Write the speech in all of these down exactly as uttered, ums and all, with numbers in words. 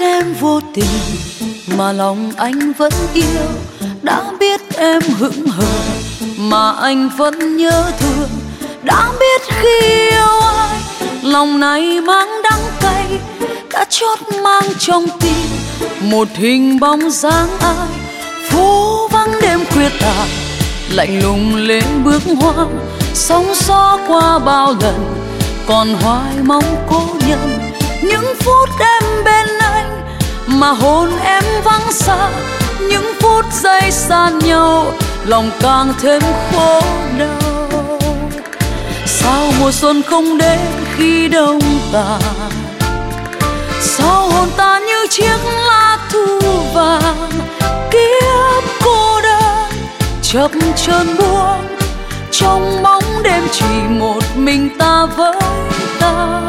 em vô tình mà lòng anh vẫn yêu, đã biết em hững hờ mà anh vẫn nhớ thương, đã biết khi yêu ai lòng này mang đắng cay, đã chót mang trong tim một hình bóng dáng ai. Phố vắng đêm khuya tàn, lạnh lùng lên bước hoang, sóng gió qua bao lần còn hoài mong cố nhân. Những phút em bên anh mà hồn em vắng xa, những phút giây xa nhau lòng càng thêm khổ đau. Sao mùa xuân không đến khi đông tàn, sao hồn ta như chiếc lá thu vàng. Kiếp cô đơn chập chờn buông, trong bóng đêm chỉ một mình ta với ta.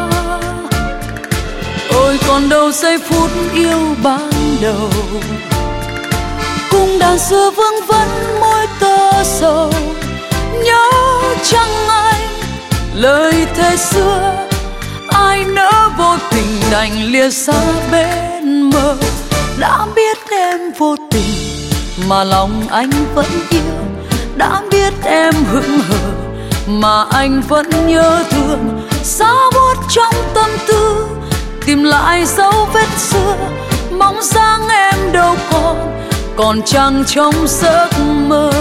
Ôi còn đâu giây phút yêu ban đầu, cung đàn xưa vương vấn môi tơ sầu. Nhớ chăng anh lời thề xưa, ai nỡ vô tình đành lìa xa bên mơ. Đã biết em vô tình mà lòng anh vẫn yêu, đã biết em hững hờ mà anh vẫn nhớ thương. Giá buốt trong tâm tư tìm lại dấu vết xưa, bóng dáng em đâu còn, còn chẳng trong giấc mơ.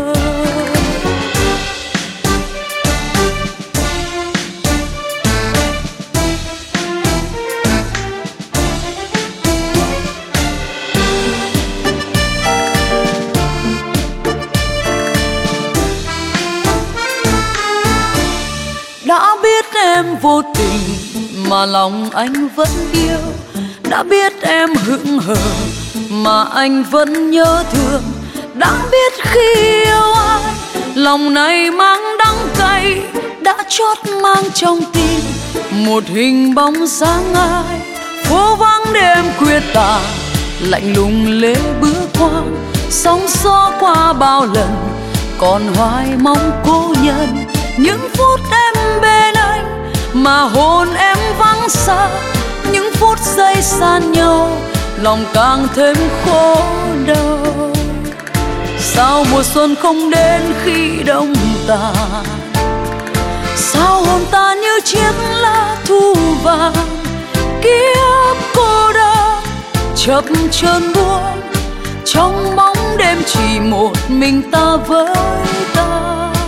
Đã biết em vô tình mà lòng anh vẫn yêu, đã biết em hững hờ mà anh vẫn nhớ thương, đã biết khi yêu ai lòng này mang đắng cay, đã chót mang trong tim một hình bóng dáng ai. Phố vắng đêm khuya tàn, lạnh lùng lê bước hoang, sóng gió qua bao lần còn hoài mong cố nhân. Những phút em bên anh mà hồn em vắng xa, những phút giây xa nhau lòng càng thêm khổ đau. Sao mùa xuân không đến khi đông tàn, sao hồn ta như chiếc lá thu vàng. Kiếp cô đơn chập chờn buông, trong bóng đêm chỉ một mình ta với ta.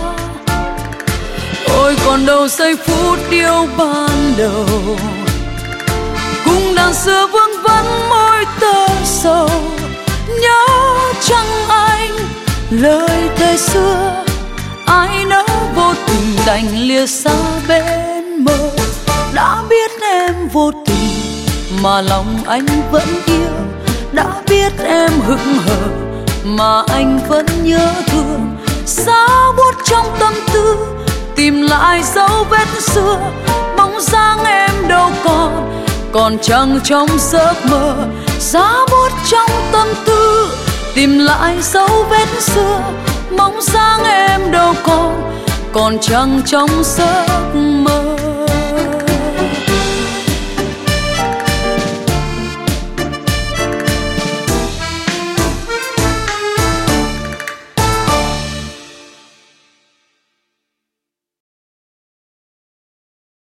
Ôi còn đâu giây phút yêu ban đầu, cung đàn xưa vương vấn môi tơ sầu. Nhớ chăng anh lời thề xưa, ai nỡ vô tình đành lìa xa bên mơ. Đã biết em vô tình mà lòng anh vẫn yêu, đã biết em hững hờ mà anh vẫn nhớ thương. Giá buốt trong tâm tư tìm lại dấu vết xưa, bóng dáng em đâu còn, còn chẳng trong giấc mơ. Giá buốt trong tâm tư tìm lại dấu vết xưa, bóng dáng em đâu còn, còn chẳng trong giấc mơ.